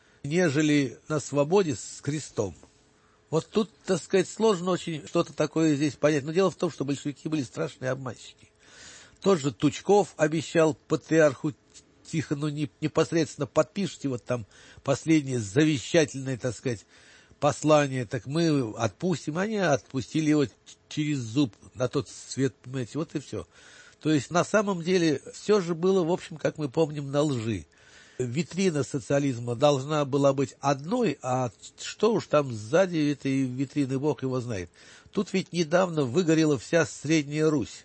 нежели на свободе с крестом. Вот тут, так сказать, сложно очень что-то такое здесь понять. Но дело в том, что большевики были страшные обманщики. Тот же Тучков обещал патриарху Тихону непосредственно подпишите вот там последнее завещательное, так сказать, послание, так мы отпустим. Они отпустили его через зуб на тот свет, понимаете, вот и все. То есть на самом деле все же было, в общем, как мы помним, на лжи. Витрина социализма должна была быть одной, а что уж там сзади этой витрины, Бог его знает. Тут ведь недавно выгорела вся Средняя Русь.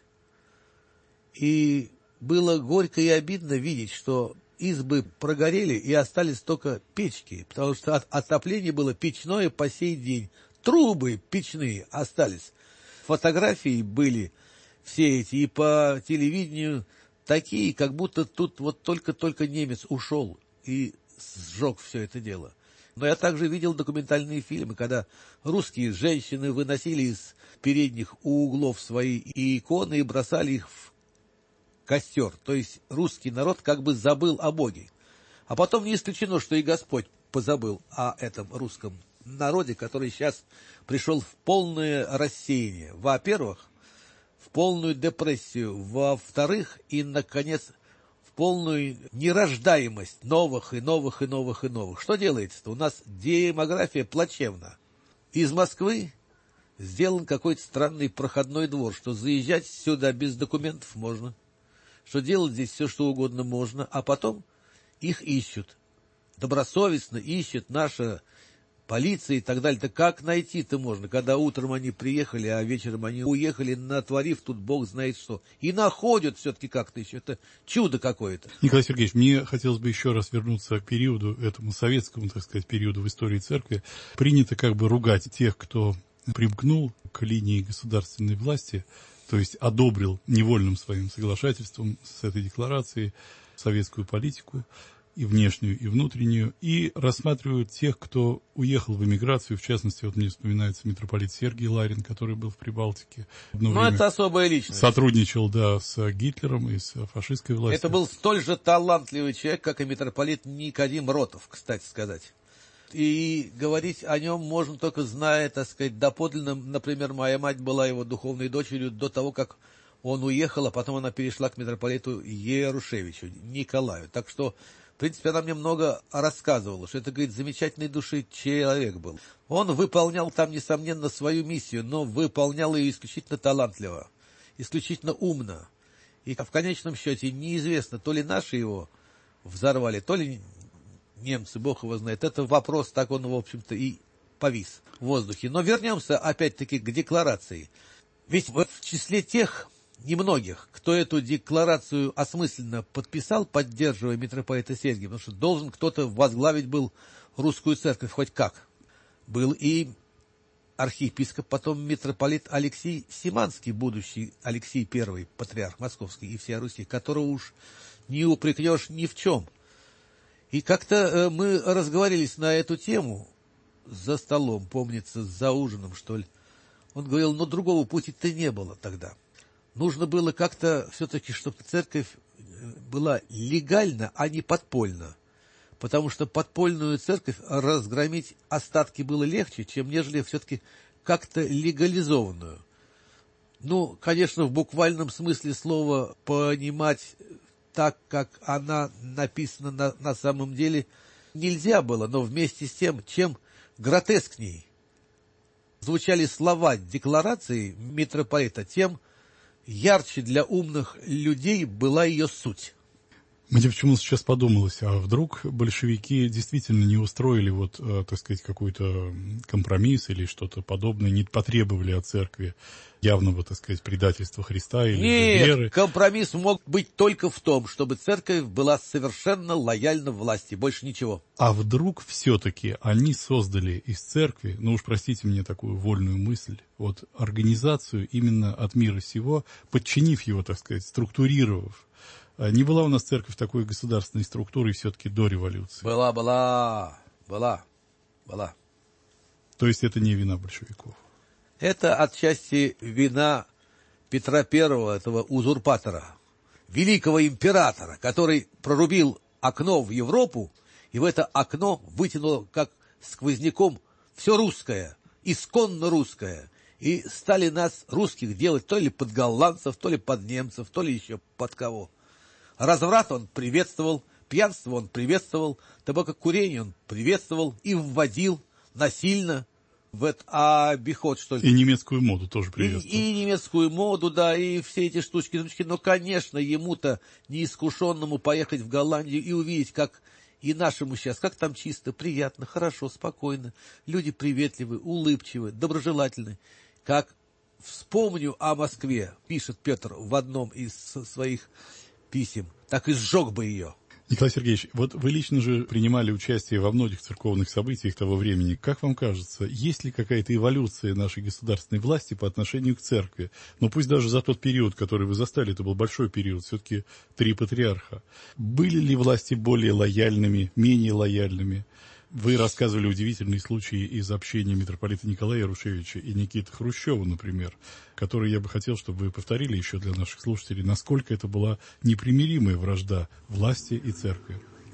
И было горько и обидно видеть, что избы прогорели и остались только печки, потому что от отопление было печное по сей день. Трубы печные остались. Фотографии были все эти и по телевидению такие, как будто тут вот только-только немец ушел и сжег все это дело. Но я также видел документальные фильмы, когда русские женщины выносили из передних углов свои иконы и бросали их в костер. То есть русский народ как бы забыл о Боге. А потом не исключено, что и Господь позабыл о этом русском народе, который сейчас пришел в полное рассеяние. Во-первых, в полную депрессию. Во-вторых, и, наконец, в полную нерождаемость новых и новых и новых и новых. Что делается-то? У нас демография плачевна. Из Москвы сделан какой-то странный проходной двор, что заезжать сюда без документов можно, что делать здесь все, что угодно можно, а потом их ищут. Добросовестно ищет наша полиция и так далее. Так как найти-то можно, когда утром они приехали, а вечером они уехали, натворив тут бог знает что. И находят все-таки как-то еще. Это чудо какое-то. Николай Сергеевич, мне хотелось бы еще раз вернуться к периоду, этому советскому, так сказать, периоду в истории церкви. Принято как бы ругать тех, кто примкнул к линии государственной власти, то есть одобрил невольным своим соглашательством с этой декларацией советскую политику, и внешнюю, и внутреннюю, и рассматривают тех, кто уехал в эмиграцию. В частности, вот мне вспоминается митрополит Сергий Ларин, который был в Прибалтике. Ну, это особая личность. Сотрудничал, да, с Гитлером и с фашистской властью. Это был столь же талантливый человек, как и митрополит Никодим Ротов, кстати сказать. И говорить о нем можно только зная, так сказать, доподлинно. Например, моя мать была его духовной дочерью до того, как он уехал, а потом она перешла к митрополиту Ярушевичу, Николаю. Так что, в принципе, она мне много рассказывала, что это, говорит, замечательной души человек был. Он выполнял там, несомненно, свою миссию, но выполнял ее исключительно талантливо, исключительно умно. И в конечном счете неизвестно, то ли наши его взорвали, то ли немцы, бог его знает. Это вопрос, так он, в общем-то, и повис в воздухе. Но вернемся, опять-таки, к декларации. Ведь в числе тех немногих, кто эту декларацию осмысленно подписал, поддерживая митрополита Сергия, потому что должен кто-то возглавить был русскую церковь хоть как. Был и архиепископ, потом митрополит Алексий Симанский, будущий Алексий Первый, патриарх Московский и всея Руси, которого уж не упрекнешь ни в чем. И как-то э, мы разговорились на эту тему за столом, помнится, за ужином, что ли. Он говорил, но другого пути-то не было тогда. Нужно было как-то все-таки, чтобы церковь была легальна, а не подпольна. Потому что подпольную церковь разгромить остатки было легче, чем нежели все-таки как-то легализованную. Ну, конечно, в буквальном смысле слова понимать так, как она написана на, на самом деле, нельзя было, но вместе с тем, чем гротескней звучали слова декларации митрополита, тем ярче для умных людей была ее суть. Мне почему-то сейчас подумалось, а вдруг большевики действительно не устроили, вот, э, так сказать, какой-то компромисс или что-то подобное, не потребовали от церкви явного, так сказать, предательства Христа или Нет, веры? Компромисс мог быть только в том, чтобы церковь была совершенно лояльна власти, больше ничего. А вдруг все-таки они создали из церкви, ну уж простите мне такую вольную мысль, вот организацию именно от мира сего, подчинив его, так сказать, структурировав. Не была у нас церковь такой государственной структурой все-таки до революции? Была, была, была, была. То есть это не вина большевиков? Это отчасти вина Петра Первого, этого узурпатора, великого императора, который прорубил окно в Европу, и в это окно вытянуло, как сквозняком, все русское, исконно русское. И стали нас, русских, делать то ли под голландцев, то ли под немцев, то ли еще под кого. Разврат он приветствовал, пьянство он приветствовал, табакокурение он приветствовал и вводил насильно в этот обиход, что ли. И немецкую моду тоже приветствовал. И, и немецкую моду, да, и все эти штучки. Но, конечно, ему-то, неискушенному, поехать в Голландию и увидеть, как и нашему сейчас, как там чисто, приятно, хорошо, спокойно. Люди приветливы, улыбчивы, доброжелательны. Как вспомню о Москве, пишет Петр в одном из своих писем, так и сжег бы ее. Николай Сергеевич, вот вы лично же принимали участие во многих церковных событиях того времени. Как вам кажется, есть ли какая-то эволюция нашей государственной власти по отношению к церкви? Ну, пусть даже за тот период, который вы застали, это был большой период, все-таки три патриарха. Были ли власти более лояльными, менее лояльными? Вы рассказывали удивительные случаи из общения митрополита Николая Ярушевича и Никиты Хрущева, например, которые я бы хотел, чтобы вы повторили еще для наших слушателей, насколько это была непримиримая вражда власти и церкви.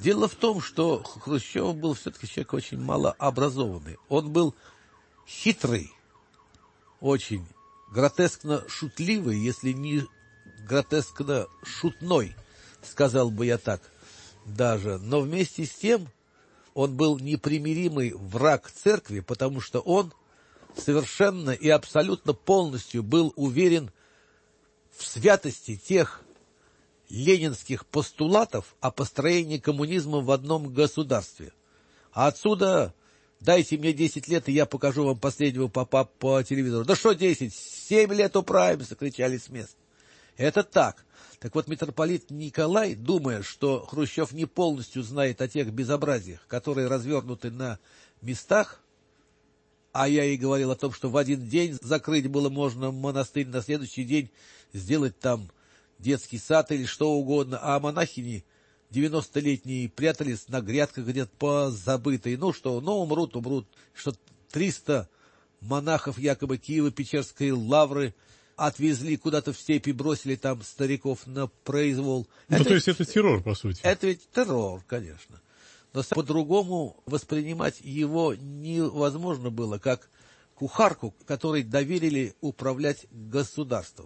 Дело в том, что Хрущев был все-таки человек очень малообразованный. Он был хитрый, очень гротескно шутливый, если не гротескно шутной, сказал бы я так даже. Но вместе с тем он был непримиримый враг церкви, потому что он совершенно и абсолютно полностью был уверен в святости тех ленинских постулатов о построении коммунизма в одном государстве. А отсюда дайте мне десять лет, и я покажу вам последнего попа по телевизору. Да что десять? семь лет управимся, кричали с места. Это так. Так вот, митрополит Николай, думая, что Хрущев не полностью знает о тех безобразиях, которые развернуты на местах, а я и говорил о том, что в один день закрыть было можно монастырь, на следующий день сделать там детский сад или что угодно, а монахини девяностолетние прятались на грядках где-то позабытые. Ну что, ну умрут, умрут. Что триста монахов якобы Киево-Печерской лавры отвезли куда-то в степи, бросили там стариков на произвол. Ну, это, то есть это террор, по сути. Это ведь террор, конечно. Но по-другому воспринимать его невозможно было, как кухарку, которой доверили управлять государством.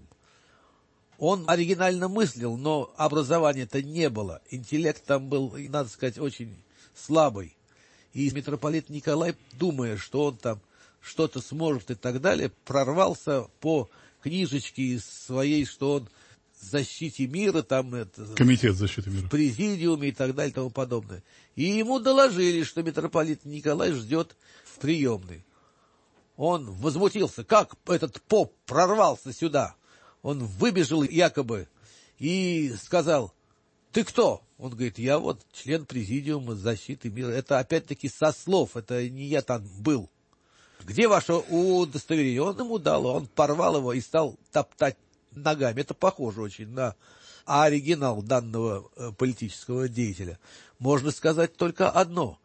Он оригинально мыслил, но образования-то не было. Интеллект там был, надо сказать, очень слабый. И митрополит Николай, думая, что он там что-то сможет и так далее, прорвался по книжечке своей, что он в защите мира, там это, Комитет защиты мира, в президиуме и так далее и тому подобное. И ему доложили, что митрополит Николай ждет в приемной. Он возмутился, как этот поп прорвался сюда. Он выбежал якобы и сказал: ты кто? Он говорит: я вот член президиума защиты мира. Это опять-таки со слов, это не я там был. Где ваше удостоверение? Он ему дал, он порвал его и стал топтать ногами. Это похоже очень на оригинал данного э, политического деятеля. Можно сказать только одно,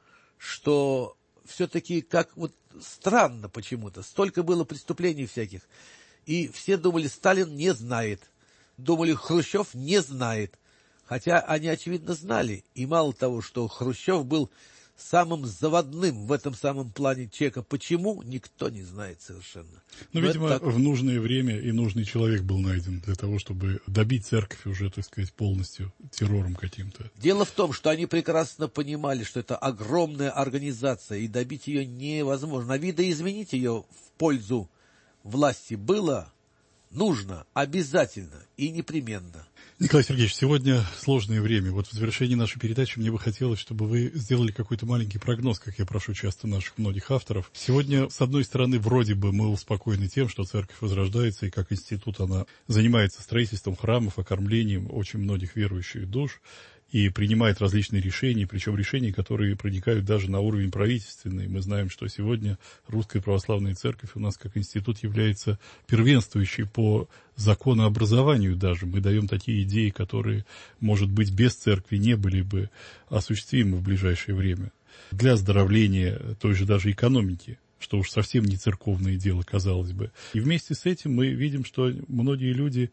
что все-таки как вот странно почему-то, столько было преступлений всяких. И все думали, Сталин не знает. Думали, Хрущев не знает. Хотя они, очевидно, знали. И мало того, что Хрущев был самым заводным в этом самом плане чека. Почему? Никто не знает совершенно. Ну, видимо, так... в нужное время и нужный человек был найден для того, чтобы добить церковь уже, так сказать, полностью террором каким-то. Дело в том, что они прекрасно понимали, что это огромная организация, и добить ее невозможно. А видоизменить ее в пользу власти было нужно, обязательно и непременно. Николай Сергеевич, сегодня сложное время. Вот в завершении нашей передачи мне бы хотелось, чтобы вы сделали какой-то маленький прогноз, как я прошу часто наших многих авторов. Сегодня, с одной стороны, вроде бы мы успокоены тем, что церковь возрождается, и как институт она занимается строительством храмов, окормлением очень многих верующих душ, и принимает различные решения, причем решения, которые проникают даже на уровень правительственный. Мы знаем, что сегодня Русская Православная Церковь у нас как институт является первенствующей по законообразованию даже. Мы даем такие идеи, которые, может быть, без церкви не были бы осуществимы в ближайшее время. Для оздоровления той же даже экономики, что уж совсем не церковное дело, казалось бы. И вместе с этим мы видим, что многие люди,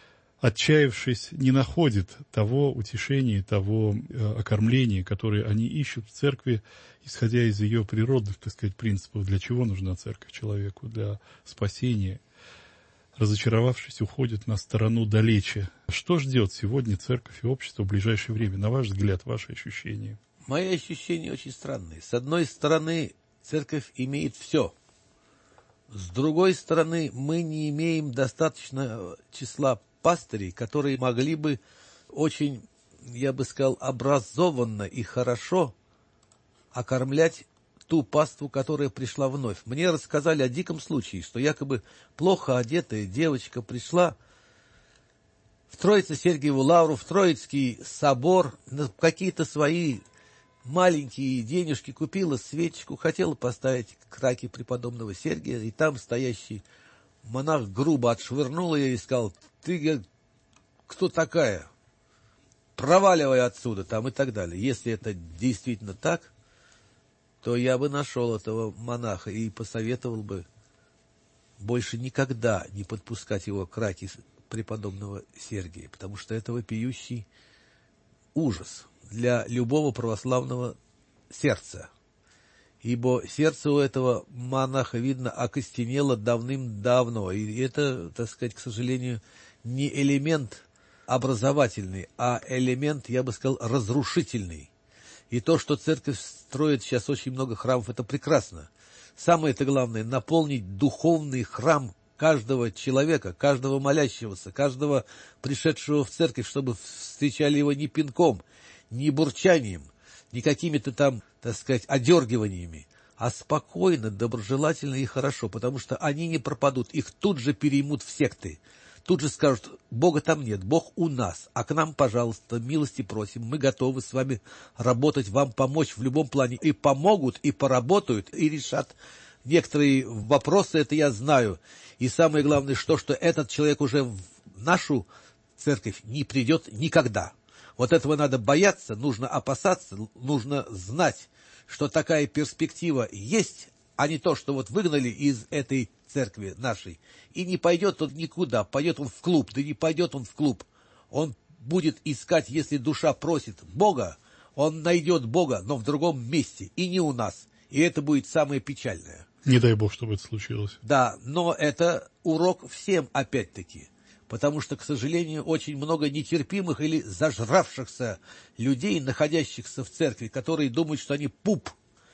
отчаявшись, не находят того утешения, того э, окормления, которое они ищут в церкви, исходя из ее природных, так сказать, принципов. Для чего нужна церковь человеку? Для спасения. Разочаровавшись, уходят на сторону далече. Что ждет сегодня церковь и общество в ближайшее время? На ваш взгляд, ваши ощущения? Мои ощущения очень странные. С одной стороны, церковь имеет все. С другой стороны, мы не имеем достаточно числа пастырей, которые могли бы очень, я бы сказал, образованно и хорошо окормлять ту паству, которая пришла вновь. Мне рассказали о диком случае, что якобы плохо одетая девочка пришла в Троице-Сергиеву лавру, в Троицкий собор, на какие-то свои маленькие денежки купила свечку, хотела поставить к раке преподобного Сергия, и там стоящий монах грубо отшвырнул ее и сказал: ты кто такая? Проваливай отсюда, там и так далее. Если это действительно так, то я бы нашел этого монаха и посоветовал бы больше никогда не подпускать его к раке преподобного Сергия, потому что это вопиющий ужас. для любого православного сердца. Ибо сердце у этого монаха, видно, окостенело давным-давно. И это, так сказать, к сожалению, не элемент образовательный, а элемент, я бы сказал, разрушительный. И то, что церковь строит сейчас очень много храмов, это прекрасно. Самое-то главное — наполнить духовный храм каждого человека, каждого молящегося, каждого пришедшего в церковь, чтобы встречали его не пинком, не бурчанием, не какими-то там, так сказать, одергиваниями, а спокойно, доброжелательно и хорошо, потому что они не пропадут, их тут же переймут в секты. Тут же скажут: Бога там нет, Бог у нас, а к нам, пожалуйста, милости просим, мы готовы с вами работать, вам помочь в любом плане. И помогут, и поработают, и решат некоторые вопросы, это я знаю. И самое главное, что, что этот человек уже в нашу церковь не придет никогда. Вот этого надо бояться, нужно опасаться, нужно знать, что такая перспектива есть, а не то, что вот выгнали из этой церкви нашей, и не пойдет он никуда, пойдет он в клуб, да не пойдет он в клуб. Он будет искать, если душа просит Бога, он найдет Бога, но в другом месте, и не у нас. И это будет самое печальное. Не дай Бог, чтобы это случилось. Да, но это урок всем опять-таки. Потому что, к сожалению, очень много нетерпимых или зажравшихся людей, находящихся в церкви, которые думают, что они пуп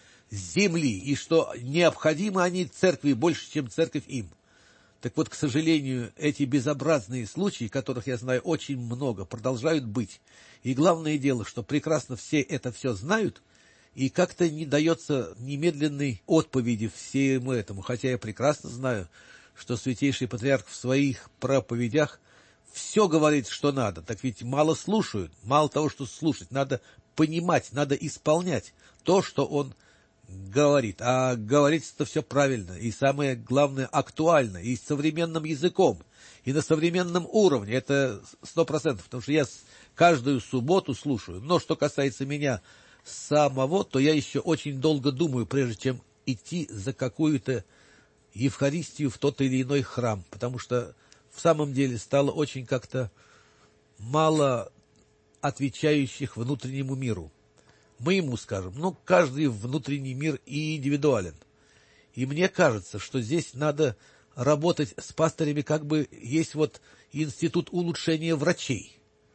с земли, и что необходимы они церкви больше, чем церковь им. Так вот, к сожалению, эти безобразные случаи, которых я знаю очень много, продолжают быть. И главное дело, что прекрасно все это все знают, и как-то не дается немедленной отповеди всему этому. Хотя я прекрасно знаю, что Святейший Патриарх в своих проповедях все говорит, что надо. Так ведь мало слушают, мало того, что слушать, надо понимать, надо исполнять то, что он говорит. А говорится-то все правильно, и самое главное, актуально, и с современным языком, и на современном уровне. Это сто процентов, потому что я каждую субботу слушаю. Но что касается меня самого, то я еще очень долго думаю, прежде чем идти за какую-то Евхаристию в тот или иной храм, потому что в самом деле стало очень как-то мало отвечающих внутреннему миру. Мы ему скажем, ну, каждый внутренний мир и индивидуален. И мне кажется, что здесь надо работать с пастырями, как бы есть вот институт улучшения врачей.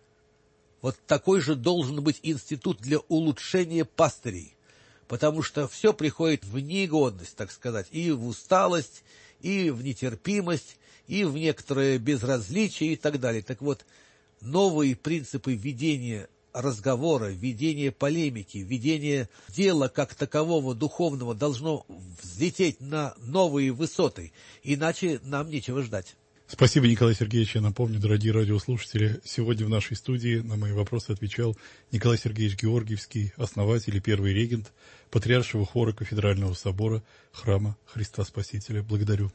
Вот такой же должен быть институт для улучшения пастырей. Потому что все приходит в негодность, так сказать, и в усталость, и в нетерпимость, и в некоторое безразличие и так далее. Так вот, новые принципы ведения разговора, ведения полемики, ведения дела как такового духовного должно взлететь на новые высоты, иначе нам нечего ждать. Спасибо, Николай Сергеевич. Я напомню, дорогие радиослушатели, сегодня в нашей студии на мои вопросы отвечал Николай Сергеевич Георгиевский, основатель и первый регент Патриаршего хора Кафедрального собора Храма Христа Спасителя. Благодарю.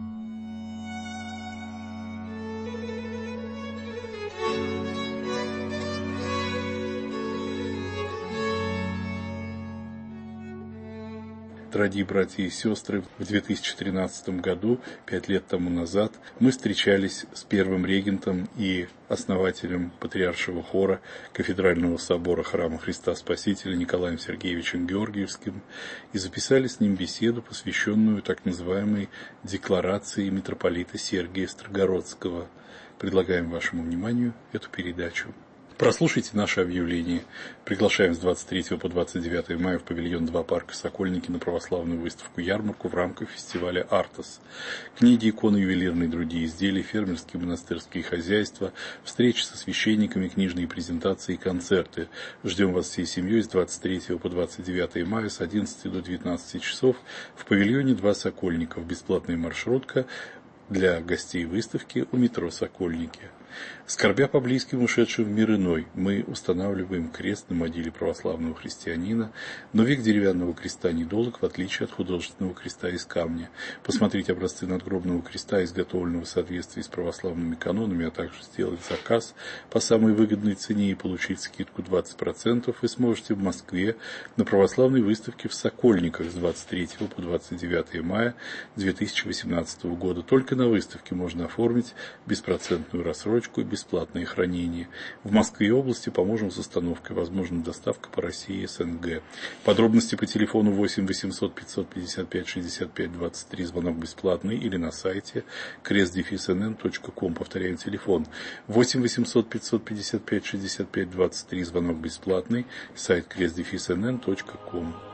Дорогие братья и сестры, в две тысячи тринадцатом году, пять лет тому назад, мы встречались с первым регентом и основателем Патриаршего хора Кафедрального собора Храма Христа Спасителя Николаем Сергеевичем Георгиевским и записали с ним беседу, посвященную так называемой декларации митрополита Сергия Строгородского. Предлагаем вашему вниманию эту передачу. Прослушайте наше объявление. Приглашаем с двадцать третьего по двадцать девятое мая в павильон два парка «Сокольники» на православную выставку-ярмарку в рамках фестиваля «Артос». Книги, иконы, ювелирные другие изделия, фермерские, монастырские хозяйства, встречи со священниками, книжные презентации и концерты. Ждем вас всей семьей с двадцать третьего по двадцать девятое мая с одиннадцати до девятнадцати часов в павильоне два «Сокольников». Бесплатная маршрутка для гостей выставки у метро «Сокольники». Скорбя по близким, ушедшим в мир иной, мы устанавливаем крест на могиле православного христианина, но век деревянного креста недолг, в отличие от художественного креста из камня. Посмотреть образцы надгробного креста, изготовленного в соответствии с православными канонами, а также сделать заказ по самой выгодной цене и получить скидку двадцать процентов вы сможете в Москве на православной выставке в Сокольниках с двадцать третьего по двадцать девятое мая две тысячи восемнадцатого года. Только на выставке можно оформить беспроцентную рассрочку и без бесплатное хранение. В Москве и области поможем с установкой. Возможна доставка по России и СНГ. Подробности по телефону восемь восемьсот пятьсот пятьдесят пять шестьдесят пять двадцать три, звонок бесплатный, или на сайте крест дефис эн эн точка ком. Повторяю телефон восемь восемьсот пятьсот пятьдесят пять шестьдесят пять двадцать три, звонок бесплатный, сайт крест дефис эн эн точка ком.